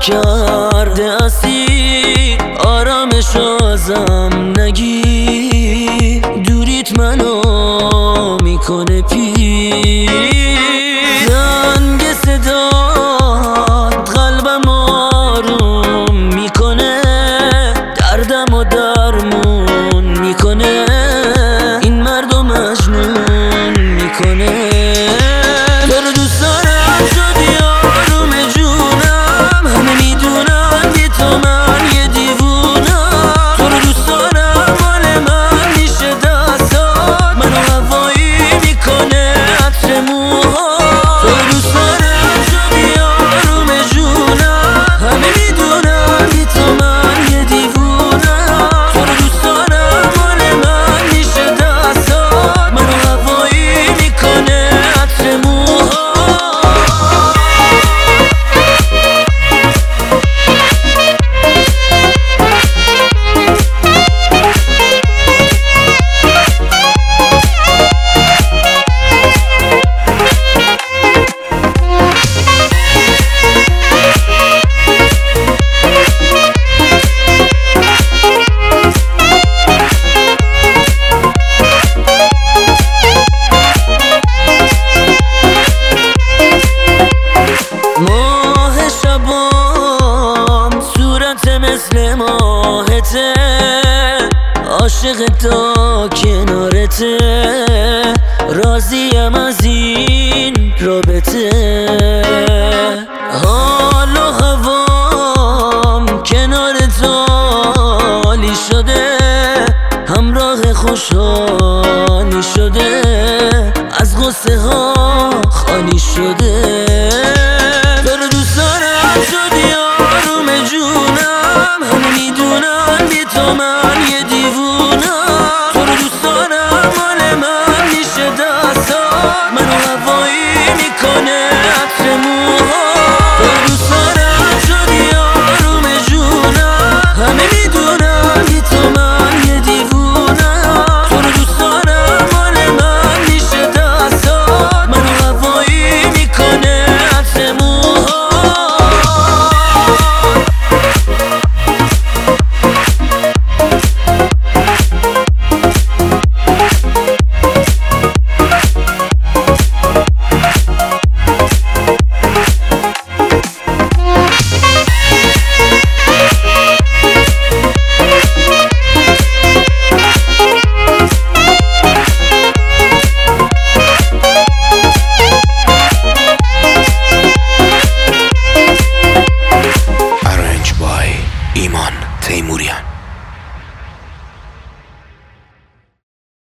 کرده اسیر آرامشو ازم نگیر دوریت منو میکنه پیر زنگ صدات قلبم آروم میکنه دردم و درمون میکنه این مرد و مجنون میکنه تو رو دوست دارم شدی آروم جونم همه میدونم بی تو من یه دیوونم تو رو دوست دارم مال من میشه دستات منو هوایی میکنه عطر موها تو رو دوست دارم شدی آروم جونم همه میدونم بی تو من یه دیوونم تو رو دوست دارم مال من میشه دستات منو هوایی میکنه عطر موها ماه شبام صورت مثل ماهته عاشق تا کنارته راضیم از این رابطه حال و هوام کنار تو عالی شده همراه خوشحالی شده از غصه ها خالی شده